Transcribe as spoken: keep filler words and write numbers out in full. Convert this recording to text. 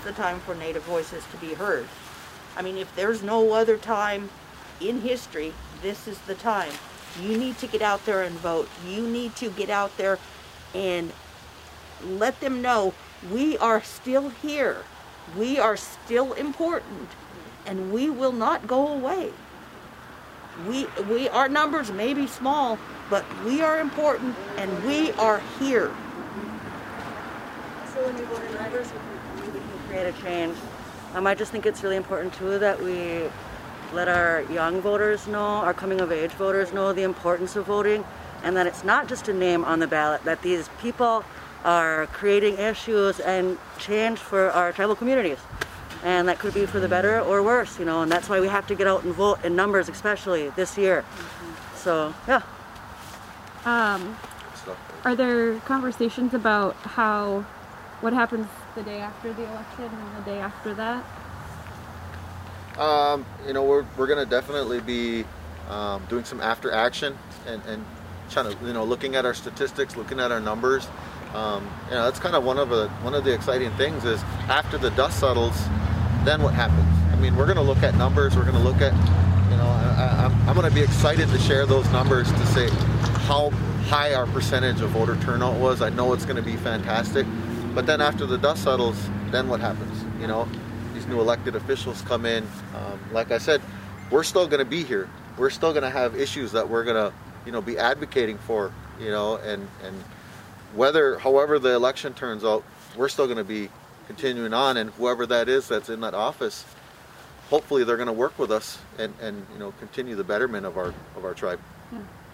the time for Native voices to be heard. I mean, if there's no other time in history, this is the time. You need to get out there and vote. You need to get out there and let them know we are still here. We are still important, and we will not go away. We, we, our numbers may be small, but we are important, and we are here. So when we vote in numbers, we can create a change. Um, I just think it's really important, too, that we let our young voters know, our coming-of-age voters know the importance of voting, and that it's not just a name on the ballot, that these people are creating issues and change for our tribal communities. And that could be for the better or worse, you know, and that's why we have to get out and vote in numbers, especially this year. Mm-hmm. So, yeah. Um, are there conversations about how, what happens the day after the election and the day after that? Um, you know, we're, we're going to definitely be um, doing some after action and, and trying to, you know, looking at our statistics, looking at our numbers. Um, you know, that's kind of one of the one of the exciting things is after the dust settles, then what happens? I mean, we're going to look at numbers. We're going to look at, you know, I, I'm, I'm going to be excited to share those numbers to say how high our percentage of voter turnout was. I know it's going to be fantastic. But then after the dust settles, then what happens? You know, these new elected officials come in. Um, like I said, we're still going to be here. We're still going to have issues that we're going to, you know, be advocating for, you know, and, and whether, however the election turns out, we're still going to be continuing on, and whoever that is that's in that office, hopefully they're going to work with us and, and you know, continue the betterment of our of our tribe. Yeah.